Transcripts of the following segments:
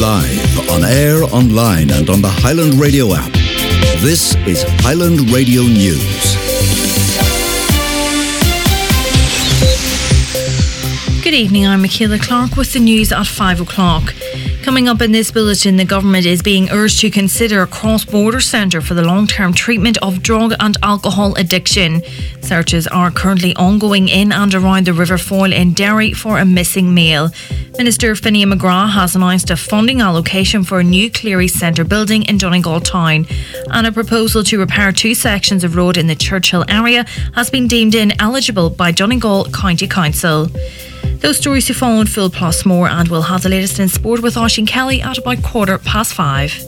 Live, on air, online and on the Highland Radio app. This is Highland Radio News. Good evening, I'm Michaela Clark with the news at 5 o'clock. Coming up in this bulletin, the government is being urged to consider a cross-border centre for the long-term treatment of drug and alcohol addiction. Searches are currently ongoing in and around the River Foyle in Derry for a missing male. Minister Finian McGrath has announced a funding allocation for a new Cleary Centre building in Donegal town, and a proposal to repair 2 sections of road in the Churchill area has been deemed ineligible by Donegal County Council. Those stories to follow in full plus more, and we'll have the latest in sport with Oisín Kelly at about 5:15.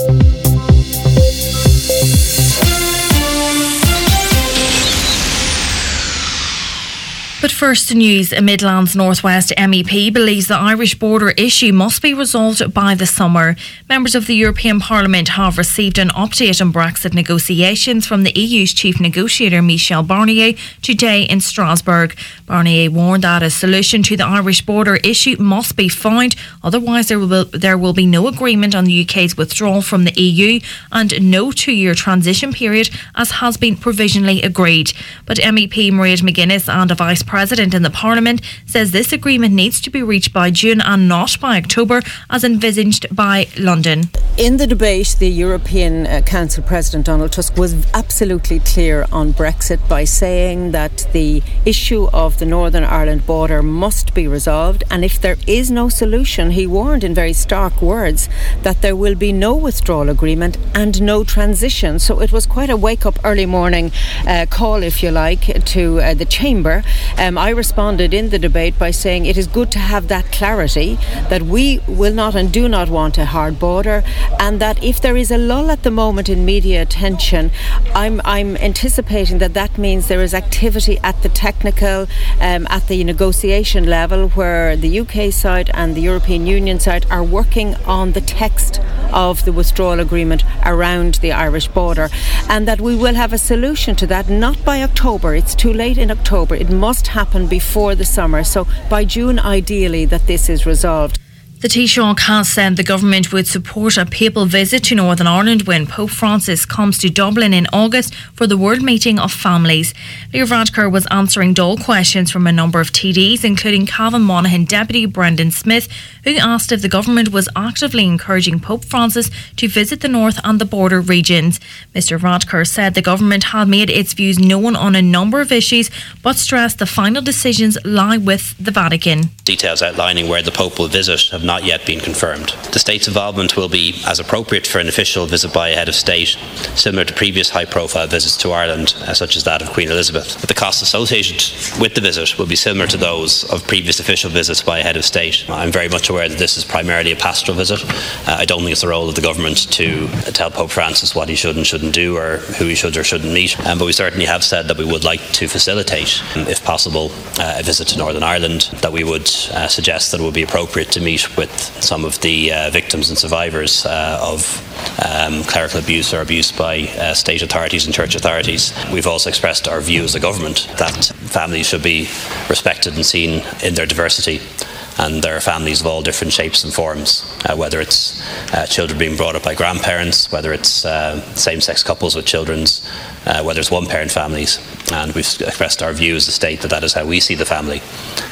But first, the news. A Midlands North West MEP believes the Irish border issue must be resolved by the summer. Members of the European Parliament have received an update on Brexit negotiations from the EU's chief negotiator Michel Barnier today in Strasbourg. Barnier warned that a solution to the Irish border issue must be found, otherwise there will be no agreement on the UK's withdrawal from the EU and no 2-year transition period, as has been provisionally agreed. But MEP Mairead McGuinness and a Vice President in the Parliament says this agreement needs to be reached by June and not by October, as envisaged by London. In the debate, the European Council President Donald Tusk was absolutely clear on Brexit by saying that the issue of the Northern Ireland border must be resolved, and if there is no solution, he warned in very stark words that there will be no withdrawal agreement and no transition. So it was quite a wake-up early morning call, if you like, to the Chamber. I responded in the debate by saying it is good to have that clarity that we will not and do not want a hard border, and that if there is a lull at the moment in media attention, I'm anticipating that means there is activity at the technical, at the negotiation level, where the UK side and the European Union side are working on the text of the withdrawal agreement around the Irish border, and that we will have a solution to that, not by October. It's too late in October. It must happen before the summer, so by June ideally that this is resolved. The Taoiseach has said the government would support a papal visit to Northern Ireland when Pope Francis comes to Dublin in August for the World Meeting of Families. Leo Varadkar was answering Dáil questions from a number of TDs, including Cavan Monaghan Deputy Brendan Smith, who asked if the government was actively encouraging Pope Francis to visit the North and the border regions. Mr Varadkar said the government had made its views known on a number of issues, but stressed the final decisions lie with the Vatican. Details outlining where the Pope will visit have not yet been confirmed. The State's involvement will be as appropriate for an official visit by a head of state, similar to previous high-profile visits to Ireland, such as that of Queen Elizabeth. But the costs associated with the visit will be similar to those of previous official visits by a head of state. I'm very much aware that this is primarily a pastoral visit. I don't think it's the role of the government to tell Pope Francis what he should and shouldn't do, or who he should or shouldn't meet. But we certainly have said that we would like to facilitate, if possible, a visit to Northern Ireland, that we would suggest that it would be appropriate to meet with some of the victims and survivors of clerical abuse or abuse by state authorities and church authorities. We've also expressed our view as a government that families should be respected and seen in their diversity, and there are families of all different shapes and forms, whether it's children being brought up by grandparents, whether it's same-sex couples with children, whether it's one-parent families, and we've expressed our view as a state that is how we see the family,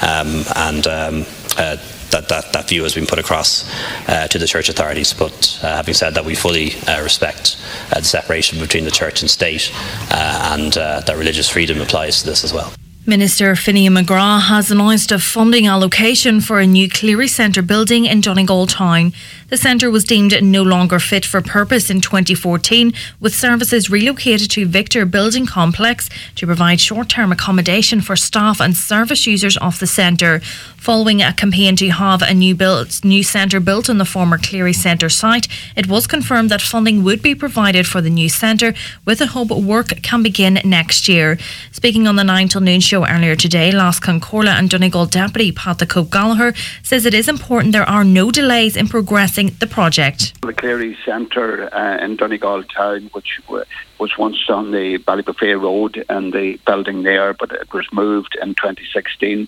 that view has been put across to the church authorities. But having said that, we fully respect the separation between the church and state, and that religious freedom applies to this as well. Minister Finian McGrath has announced a funding allocation for a new Cleary Centre building in Donegal town. The centre was deemed no longer fit for purpose in 2014, with services relocated to Victor Building Complex to provide short-term accommodation for staff and service users of the centre. Following a campaign to have a new centre built on the former Cleary Centre site, it was confirmed that funding would be provided for the new centre, with a hope work can begin next year. Speaking on the 9 till noon show earlier today, Las Concorla and Donegal Deputy Pat the Cope Gallagher says it is important there are no delays in progressing discussing the project. The Cleary Centre in Donegal town, which was once on the Ballybuffet Road and the building there, but it was moved in 2016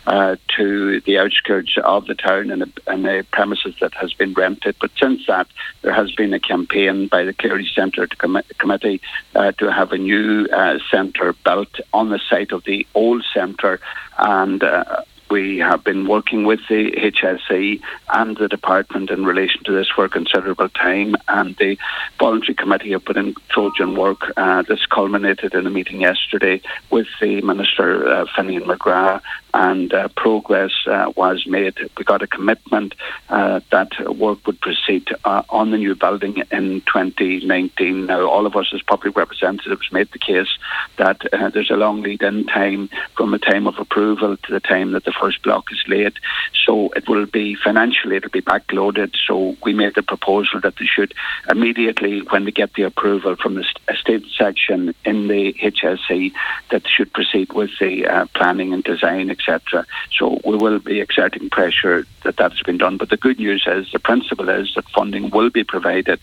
to the outskirts of the town and a premises that has been rented. But since that, there has been a campaign by the Cleary Centre Committee to have a new centre built on the site of the old centre, and we have been working with the HSE and the department in relation to this for a considerable time, and the voluntary committee have put in Trojan work. This culminated in a meeting yesterday with the Minister, Finian McGrath, and progress was made. We got a commitment that work would proceed on the new building in 2019. Now, all of us as public representatives made the case that there's a long lead-in time from the time of approval to the time that the first block is laid. So it will be financially, it'll be backloaded. So we made the proposal that they should immediately, when they get the approval from the estate section in the HSE, that they should proceed with the planning and design, etc. So we will be exerting pressure that has been done. But the good news is, the principle is that funding will be provided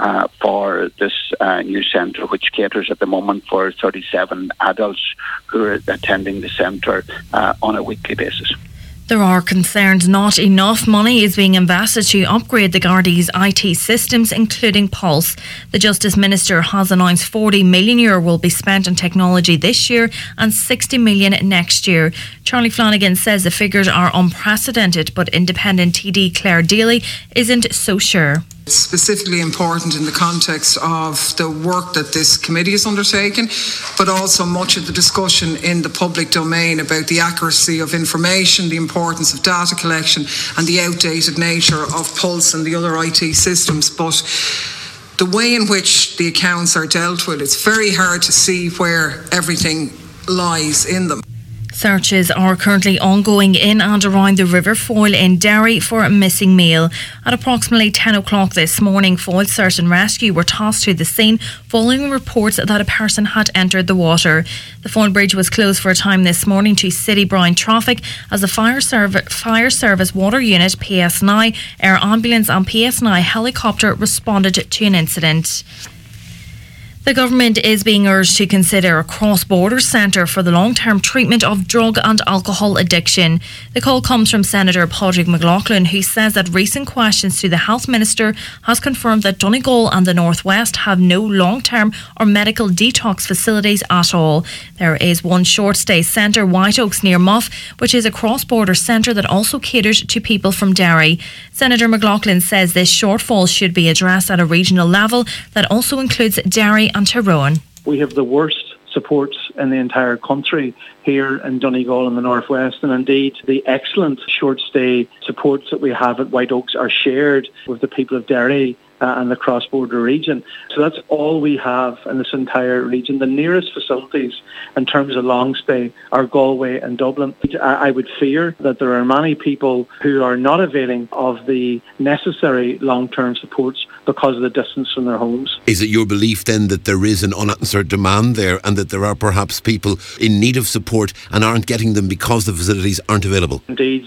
for this new centre, which caters at the moment for 37 adults who are attending the centre on a weekly basis. There are concerns not enough money is being invested to upgrade the Gardaí's IT systems, including Pulse. The Justice Minister has announced €40 million will be spent on technology this year and €60 million next year. Charlie Flanagan says the figures are unprecedented, but independent TD Claire Daly isn't so sure. It's specifically important in the context of the work that this committee has undertaken, but also much of the discussion in the public domain about the accuracy of information, the importance of data collection and the outdated nature of Pulse and the other IT systems. But the way in which the accounts are dealt with, it's very hard to see where everything lies in them. Searches are currently ongoing in and around the River Foyle in Derry for a missing meal. At approximately 10 o'clock this morning, Foyle Search and Rescue were tasked to the scene following reports that a person had entered the water. The Foyle Bridge was closed for a time this morning to city bound traffic as the Fire Service Water Unit, PSNI, Air Ambulance and PSNI helicopter responded to an incident. The government is being urged to consider a cross-border centre for the long-term treatment of drug and alcohol addiction. The call comes from Senator Padraig McLaughlin, who says that recent questions to the Health Minister has confirmed that Donegal and the North West have no long-term or medical detox facilities at all. There is one short-stay centre, White Oaks near Muff, which is a cross-border centre that also caters to people from Derry. Senator McLaughlin says this shortfall should be addressed at a regional level that also includes Derry and Tyrone. We have the worst supports in the entire country here in Donegal and the North West, and indeed the excellent short stay supports that we have at White Oaks are shared with the people of Derry and the cross-border region. So that's all we have in this entire region. The nearest facilities in terms of long stay are Galway and Dublin. I would fear that there are many people who are not availing of the necessary long-term supports because of the distance from their homes. Is it your belief then that there is an unanswered demand there and that there are perhaps people in need of support and aren't getting them because the facilities aren't available? Indeed,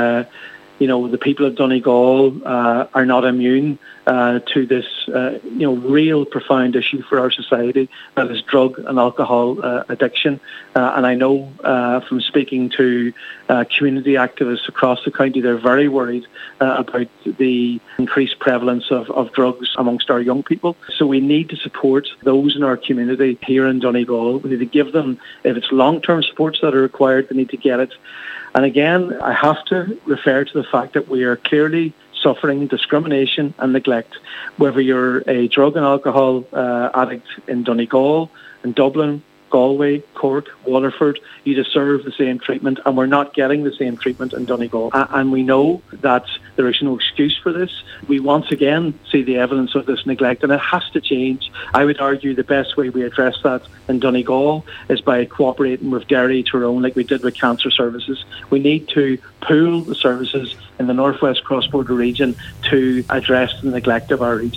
the people of Donegal are not immune to this, real profound issue for our society, that is drug and alcohol addiction. And I know from speaking to community activists across the county, they're very worried about the increased prevalence of drugs amongst our young people. So we need to support those in our community here in Donegal. We need to give them, if it's long-term supports that are required, they need to get it. And again, I have to refer to the fact that we are clearly suffering discrimination and neglect. Whether you're a drug and alcohol addict in Donegal, in Dublin, Galway, Cork, Waterford, you deserve the same treatment, and we're not getting the same treatment in Donegal. And we know that there is no excuse for this. We once again see the evidence of this neglect, and it has to change. I would argue the best way we address that in Donegal is by cooperating with Derry, Tyrone, like we did with cancer services. We need to pool the services in the North West cross-border region to address the neglect of our region.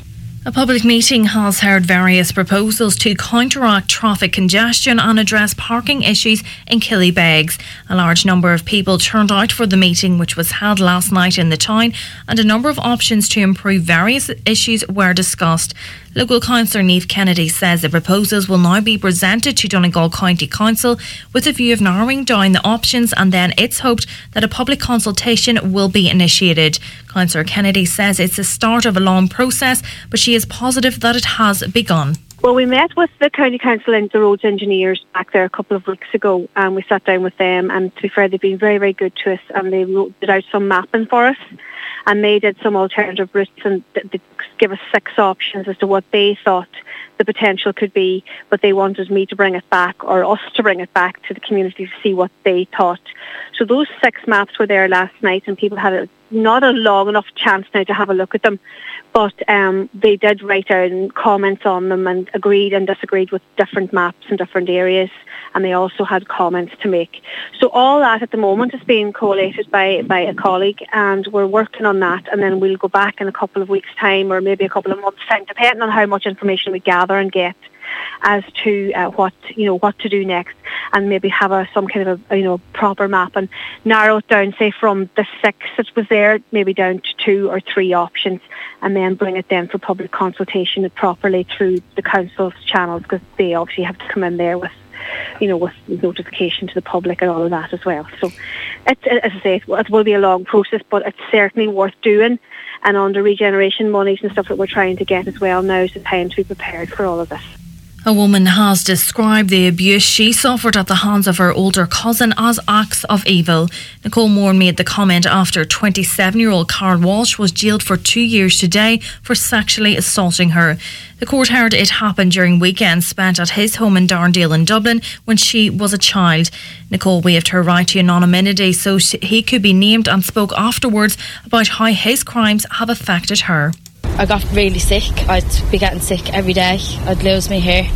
A public meeting has heard various proposals to counteract traffic congestion and address parking issues in Killybegs. A large number of people turned out for the meeting, which was held last night in the town, and a number of options to improve various issues were discussed. Local councillor Niamh Kennedy says the proposals will now be presented to Donegal County Council with a view of narrowing down the options, and then it's hoped that a public consultation will be initiated. Councillor Kennedy says it's the start of a long process, but she is positive that it has begun. Well, we met with the County Council and the roads engineers back there a couple of weeks ago, and we sat down with them, and to be fair, they've been very, very good to us, and they did out some mapping for us, and they did some alternative routes, and they give us 6 options as to what they thought the potential could be, but they wanted me to bring it back, or us to bring it back to the community to see what they thought. So those 6 maps were there last night, and people had not a long enough chance now to have a look at them, but they did write down comments on them and agreed and disagreed with different maps in different areas, and they also had comments to make. So all that at the moment is being collated by a colleague, and we're working on that, and then we'll go back in a couple of weeks' time, or maybe a couple of months' time, depending on how much information we gather and get as to what to do next, and maybe have some kind of a proper map and narrow it down, say from the 6 that was there, maybe down to 2 or 3 options, and then bring it then for public consultation properly through the council's channels, because they obviously have to come in there with notification to the public and all of that as well. So it's, as I say, it will be a long process, but it's certainly worth doing, and under regeneration monies and stuff that we're trying to get as well, now is the time to be prepared for all of this. A woman has described the abuse she suffered at the hands of her older cousin as acts of evil. Nicole Moore made the comment after 27-year-old Carl Walsh was jailed for 2 years today for sexually assaulting her. The court heard it happened during weekends spent at his home in Darndale in Dublin when she was a child. Nicole waived her right to anonymity so he could be named, and spoke afterwards about how his crimes have affected her. I got really sick. I'd be getting sick every day. I'd lose my hair,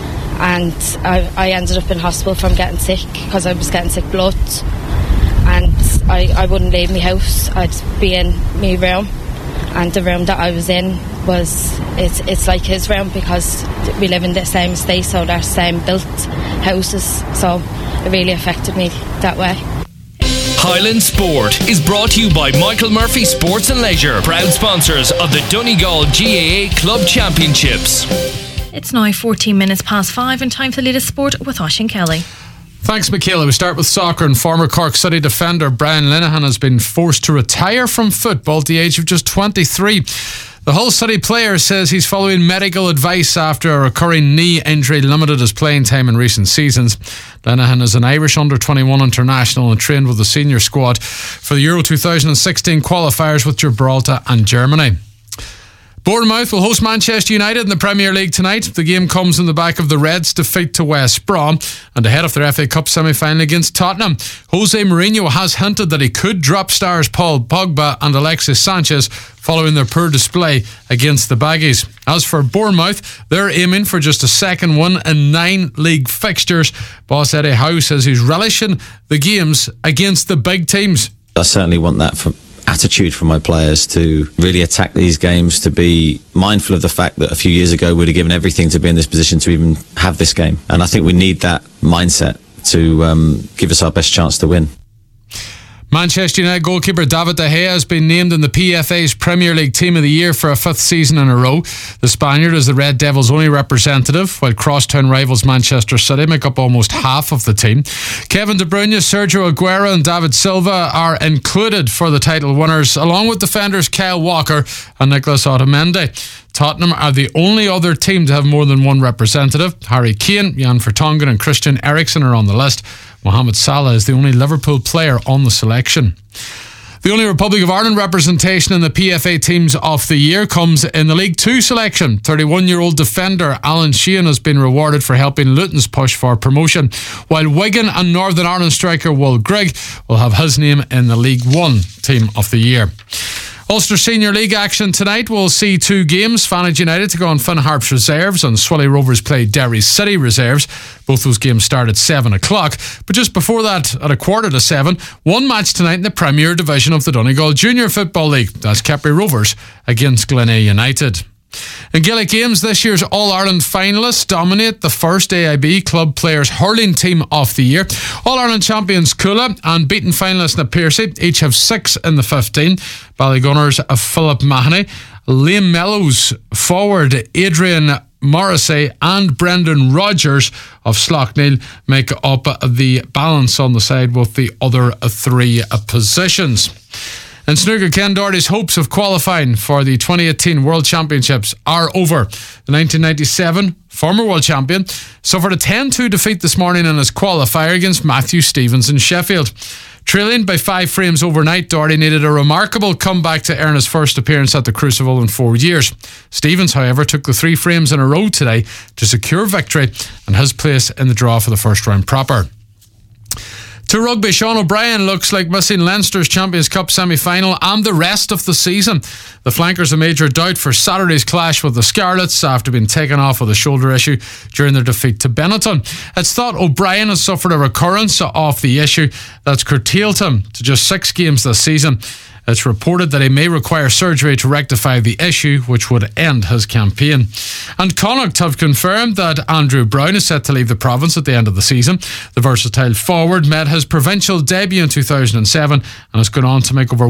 and I ended up in hospital from getting sick because I was getting sick blood, and I wouldn't leave my house. I'd be in my room, and the room that I was in it's like his room, because we live in the same estate, so they're same built houses, so it really affected me that way. Highland Sport is brought to you by Michael Murphy Sports and Leisure, proud sponsors of the Donegal GAA Club Championships. It's now 14 minutes past 5 and time for the latest sport with Oisín Kelly. Thanks, Michaela. We start with soccer, and former Cork City defender Brian Linehan has been forced to retire from football at the age of just 23. The Hull City player says he's following medical advice after a recurring knee injury limited his playing time in recent seasons. Linehan is an Irish under-21 international and trained with the senior squad for the Euro 2016 qualifiers with Gibraltar and Germany. Bournemouth will host Manchester United in the Premier League tonight. The game comes in the back of the Reds' defeat to West Brom and ahead of their FA Cup semi-final against Tottenham. Jose Mourinho has hinted that he could drop stars Paul Pogba and Alexis Sanchez following their poor display against the Baggies. As for Bournemouth, they're aiming for just a second win in 9 league fixtures. Boss Eddie Howe says he's relishing the games against the big teams. I certainly want that attitude from my players to really attack these games, to be mindful of the fact that a few years ago we'd have given everything to be in this position to even have this game, and I think we need that mindset to give us our best chance to win. Manchester United goalkeeper David De Gea has been named in the PFA's Premier League Team of the Year for a 5th season in a row. The Spaniard is the Red Devils' only representative, while crosstown rivals Manchester City make up almost half of the team. Kevin De Bruyne, Sergio Aguero and David Silva are included for the title winners, along with defenders Kyle Walker and Nicolas Otamendi. Tottenham are the only other team to have more than one representative. Harry Kane, Jan Vertonghen and Christian Eriksen are on the list. Mohamed Salah is the only Liverpool player on the selection. The only Republic of Ireland representation in the PFA Teams of the Year comes in the League 2 selection. 31-year-old defender Alan Sheehan has been rewarded for helping Luton's push for promotion, while Wigan and Northern Ireland striker Will Grigg will have his name in the League 1 Team of the Year. Ulster Senior League action tonight will see 2 games. Fanage United to go on Finn Harps reserves and Swilly Rovers play Derry City reserves. Both those games start at 7 o'clock. But just before that, at 7:15, one match tonight in the Premier Division of the Donegal Junior Football League. That's Kepprie Rovers against Glenay United. In Gaelic Games, this year's All-Ireland finalists dominate the first AIB Club Players Hurling Team of the Year. All-Ireland champions Coola and beaten finalists Na Piercy each have 6 in the 15. Ballygunners of Philip Mahoney, Liam Mellows forward Adrian Morrissey and Brendan Rogers of Slaughtneil make up the balance on the side with the other 3 positions. In snooker, Ken Doherty's hopes of qualifying for the 2018 World Championships are over. The 1997 former world champion suffered a 10-2 defeat this morning in his qualifier against Matthew Stevens in Sheffield. Trailing by 5 frames overnight, Doherty needed a remarkable comeback to earn his first appearance at the Crucible in 4 years. Stevens, however, took the 3 frames in a row today to secure victory and his place in the draw for the first round proper. To rugby, Sean O'Brien looks like missing Leinster's Champions Cup semi-final and the rest of the season. The flankers a major doubt for Saturday's clash with the Scarlets after being taken off with a shoulder issue during their defeat to Benetton. It's thought O'Brien has suffered a recurrence of the issue that's curtailed him to just 6 games this season. It's reported that he may require surgery to rectify the issue, which would end his campaign. And Connacht have confirmed that Andrew Brown is set to leave the province at the end of the season. The versatile forward made his provincial debut in 2007 and has gone on to make over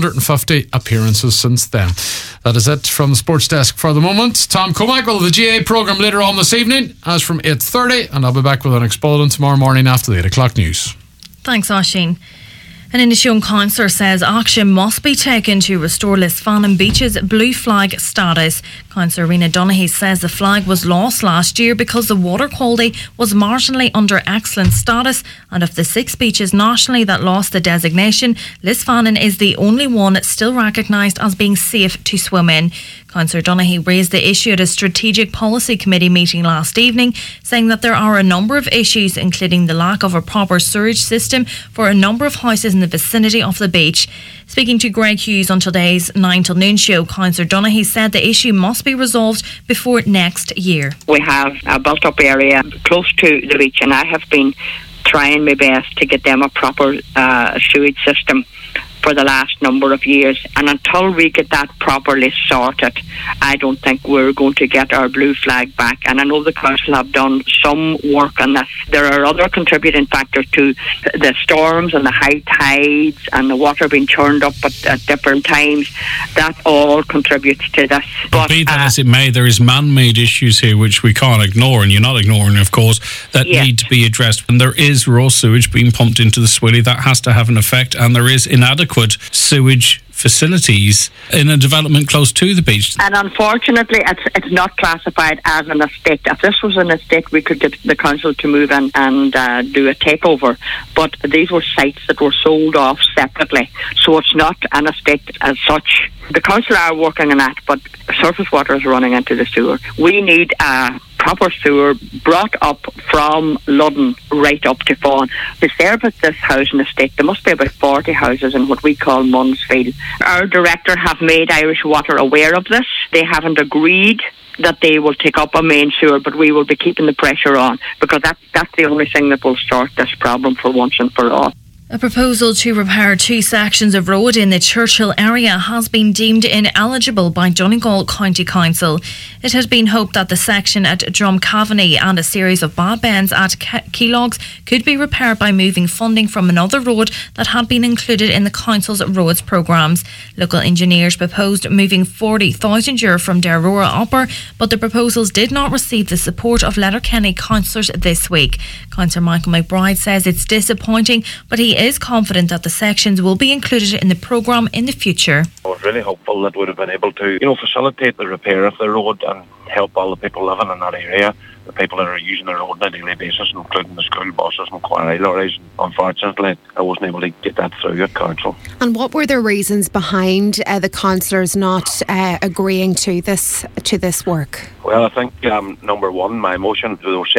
150 appearances since then. That is it from the sports desk for the moment. Tom Comack will have the GA programme later on this evening, as from 8:30, and I'll be back with an Alex Bulletin tomorrow morning after the 8 o'clock news. Thanks, Oisín. An Inishowen councillor says action must be taken to restore Lisfannon Beach's blue flag status. Councillor Rena Donaghy says the flag was lost last year because the water quality was marginally under excellent status, and of the 6 beaches nationally that lost the designation, Lisfannon is the only one still recognised as being safe to swim in. Councillor Donaghy raised the issue at a Strategic Policy Committee meeting last evening, saying that there are a number of issues, including the lack of a proper sewage system for a number of houses in the vicinity of the beach. Speaking to Greg Hughes on today's 9 till noon show, Councillor Donaghy said the issue must be resolved before next year. We have a built-up area close to the beach, and I have been trying my best to get them a proper sewage system for the last number of years, and until we get that properly sorted, I don't think we're going to get our blue flag back. And I know the council have done some work on this. There are other contributing factors to the storms and the high tides and the water being churned up at different times. That all contributes to this. But be that as it may, there is man-made issues here which we can't ignore, and you're not ignoring, of course, that need to be addressed. And there is raw sewage being pumped into the Swilly. That has to have an effect, and there is inadequate sewage facilities in a development close to the beach. And unfortunately, it's not classified as an estate. If this was an estate, we could get the council to move in and do a takeover. But these were sites that were sold off separately, so it's not an estate as such. The council are working on that, but surface water is running into the sewer. We need a proper sewer brought up from Ludden right up to Fawn. To service this housing estate, there must be about 40 houses in what we call Munsfield. Our director have made Irish Water aware of this. They haven't agreed that they will take up a main sewer, but we will be keeping the pressure on, because that's the only thing that will start this problem for once and for all. A proposal to repair 2 sections of road in the Churchill area has been deemed ineligible by Donegal County Council. It had been hoped that the section at Drumcavaney and a series of bad bends at Keylogs could be repaired by moving funding from another road that had been included in the council's roads programmes. Local engineers proposed moving €40,000 from Derrora Upper, but the proposals did not receive the support of Letterkenny councillors this week. Councillor Michael McBride says it's disappointing, but he is confident that the sections will be included in the programme in the future. I was really hopeful that we would have been able to, facilitate the repair of the road and help all the people living in that area, the people that are using the road on a daily basis, including the school buses and quarry lorries. Unfortunately, I wasn't able to get that through at council. And what were the reasons behind the councillors not agreeing to this work? Well, I think number one, my motion, there were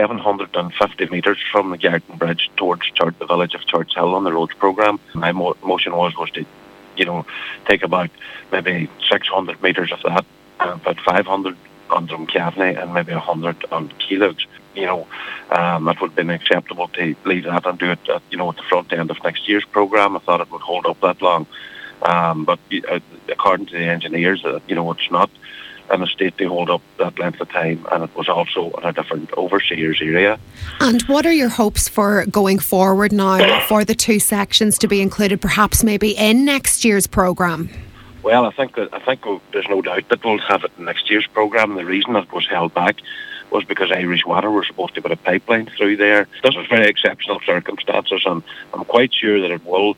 750 metres from the Garton Bridge towards the village of Churchill on the roads programme. My motion was to, take about maybe 600 metres of that, about 500 on Drumcavaney and maybe 100 on Keylogs. That would have been acceptable to leave that and do it at the front end of next year's programme. I thought it would hold up that long. But according to the engineers, it's not. an estate to hold up that length of time, and it was also in a different overseer's area. And what are your hopes for going forward now for the two sections to be included perhaps maybe in next year's programme? Well, I think there's no doubt that we'll have it in next year's programme. The reason it was held back was because Irish Water were supposed to put a pipeline through there. This was very exceptional circumstances, and I'm quite sure that it will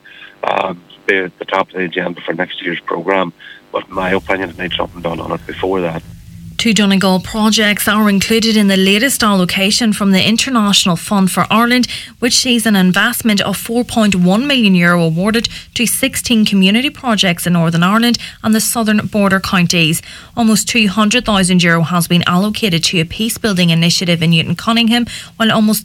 be at the top of the agenda for next year's programme. But in my opinion, it needs something done on it before that. Two Donegal projects are included in the latest allocation from the International Fund for Ireland, which sees an investment of €4.1 million awarded to 16 community projects in Northern Ireland and the southern border counties. Almost €200,000 has been allocated to a peace-building initiative in Newton Cunningham, while almost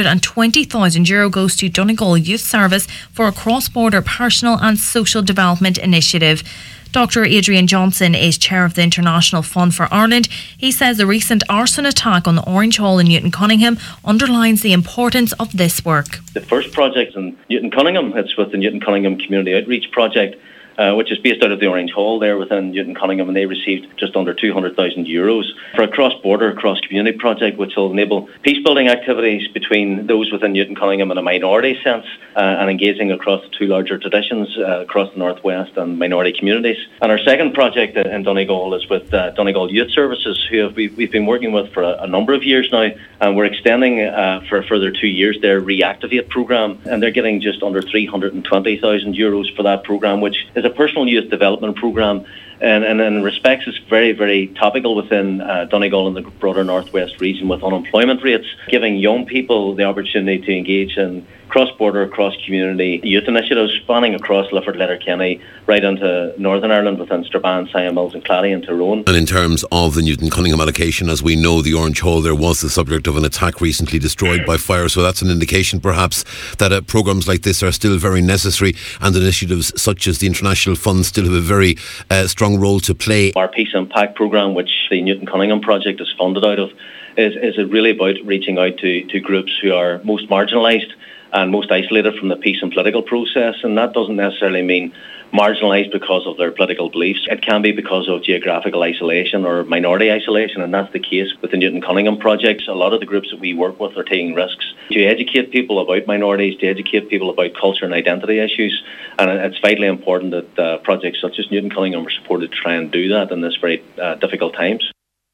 €320,000 goes to Donegal Youth Service for a cross-border personal and social development initiative. Dr. Adrian Johnson is chair of the International Fund for Ireland. He says the recent arson attack on the Orange Hall in Newton Cunningham underlines the importance of this work. The first project in Newton Cunningham, it's with the Newton Cunningham Community Outreach Project, which is based out of the Orange Hall there within Newton Cunningham, and they received just under €200,000 for a cross-border, cross-community project which will enable peace-building activities between those within Newton Cunningham in a minority sense and engaging across the two larger traditions across the Northwest and minority communities. And our second project in Donegal is with Donegal Youth Services, who we've been working with for a number of years now, and we're extending for a further 2 years their Reactivate programme, and they're getting just under €320,000 for that programme, which is a personal youth development programme, and in respects it's very, very topical within Donegal and the broader Northwest region with unemployment rates, giving young people the opportunity to engage in cross-border, cross-community youth initiatives spanning across Lifford, Letterkenny, right into Northern Ireland within Strabane, Sion Mills and Clady and Tyrone. And in terms of the Newton Cunningham allocation, as we know, the Orange Hall there was the subject of an attack recently destroyed by fire, so that's an indication perhaps that programmes like this are still very necessary, and initiatives such as the International Fund still have a very strong role to play. Our Peace Impact programme, which the Newton Cunningham project is funded out of, is really about reaching out to groups who are most marginalised and most isolated from the peace and political process, and that doesn't necessarily mean marginalised because of their political beliefs. It can be because of geographical isolation or minority isolation, and that's the case with the Newton Cunningham projects. A lot of the groups that we work with are taking risks to educate people about minorities, to educate people about culture and identity issues, and it's vitally important that projects such as Newton Cunningham are supported to try and do that in this very difficult times.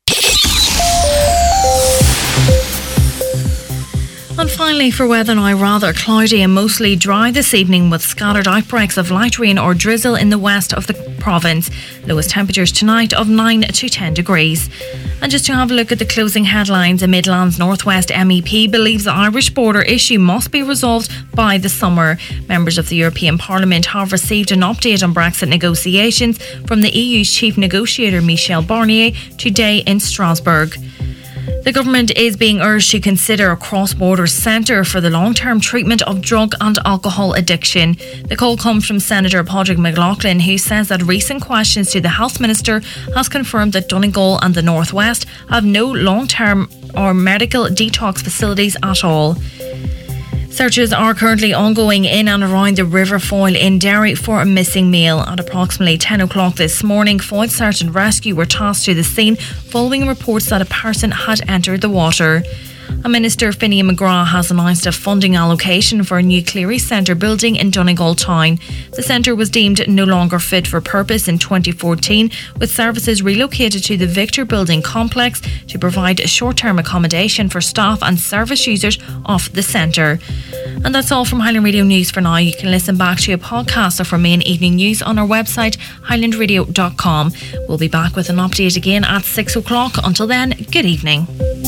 And finally, for weather now, rather cloudy and mostly dry this evening with scattered outbreaks of light rain or drizzle in the west of the province. Lowest temperatures tonight of 9 to 10 degrees. And just to have a look at the closing headlines, a Midlands North West MEP believes the Irish border issue must be resolved by the summer. Members of the European Parliament have received an update on Brexit negotiations from the EU's chief negotiator Michel Barnier today in Strasbourg. The government is being urged to consider a cross-border centre for the long-term treatment of drug and alcohol addiction. The call comes from Senator Padraig McLaughlin, who says that recent questions to the Health Minister has confirmed that Donegal and the North West have no long-term or medical detox facilities at all. Searches are currently ongoing in and around the River Foyle in Derry for a missing male. At approximately 10 o'clock this morning, Foyle Search and Rescue were tasked to the scene following reports that a person had entered the water. Minister Finian McGrath has announced a funding allocation for a new Cleary Centre building in Donegal town. The centre was deemed no longer fit for purpose in 2014, with services relocated to the Victor Building complex to provide short-term accommodation for staff and service users of the centre. And that's all from Highland Radio News for now. You can listen back to a podcast of our main evening news on our website, highlandradio.com. We'll be back with an update again at 6 o'clock. Until then, good evening.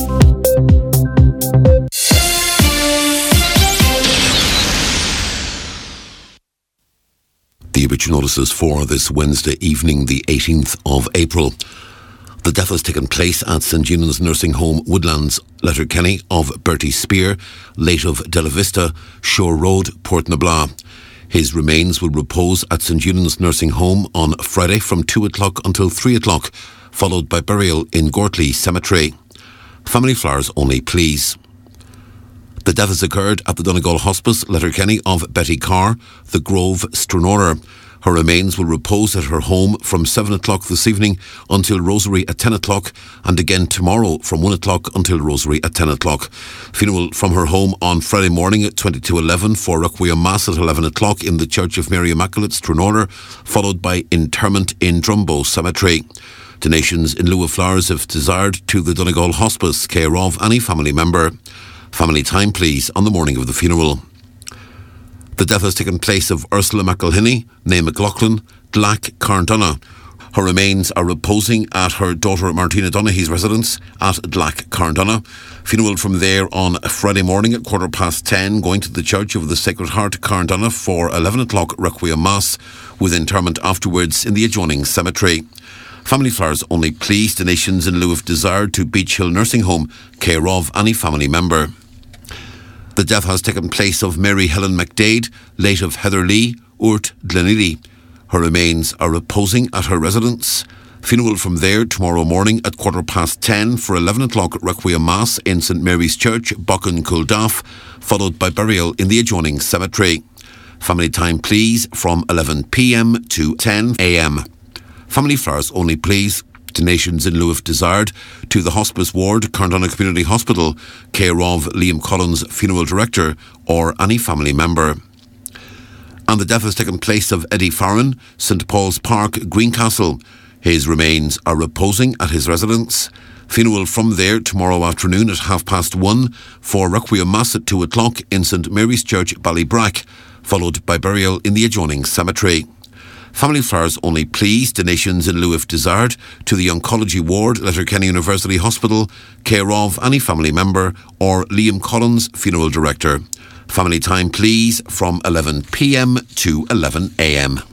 The obituary notices for this Wednesday evening, the 18th of April. The death has taken place at St Eunan's Nursing Home, Woodlands, Letterkenny, of Bertie Spear, late of Della Vista, Shore Road, Port Nabla. His remains will repose at St Eunan's Nursing Home on Friday from 2 o'clock until 3 o'clock, followed by burial in Gortley Cemetery. Family flowers only, please. The death has occurred at the Donegal Hospice, Letterkenny, of Betty Carr, The Grove, Stranora. Her remains will repose at her home from 7 o'clock this evening until Rosary at 10 o'clock, and again tomorrow from 1 o'clock until Rosary at 10 o'clock. Funeral from her home on Friday morning at 22:11 for Requiem Mass at 11 o'clock in the Church of Mary Immaculate, Stranorder, followed by interment in Drumbo Cemetery. Donations in lieu of flowers if desired to the Donegal Hospice, care of any family member. Family time, please, on the morning of the funeral. The death has taken place of Ursula McElhinney, née McLaughlin, Dlac, Carndonagh. Her remains are reposing at her daughter Martina Donaghy's residence at Dlac, Carndonagh. Funeral from there on Friday morning at 10:15, going to the Church of the Sacred Heart, Carndonagh, for 11 o'clock Requiem Mass, with interment afterwards in the adjoining cemetery. Family flowers only, please. Donations in lieu of desire to Beach Hill Nursing Home, care of any family member. The death has taken place of Mary Helen McDade, late of Heather Lee, Urt Glenealy. Her remains are reposing at her residence. Funeral from there tomorrow morning at 10:15 for 11 o'clock Requiem Mass in St Mary's Church, Buchan, Culdaff, followed by burial in the adjoining cemetery. Family time, please, from 11 p.m. to 10 a.m. Family flowers only, please. Donations in lieu of desired to the Hospice Ward, Carndonagh Community Hospital, care of Liam Collins, Funeral Director, or any family member. And the death has taken place of Eddie Farron, St Paul's Park, Greencastle. His remains are reposing at his residence. Funeral from there tomorrow afternoon at 1:30 for Requiem Mass at 2 o'clock in St Mary's Church, Ballybrack, followed by burial in the adjoining cemetery. Family flowers only, please. Donations in lieu of desired to the Oncology Ward, Letterkenny University Hospital, care of any family member or Liam Collins, Funeral Director. Family time, please, from 11 p.m. to 11 a.m.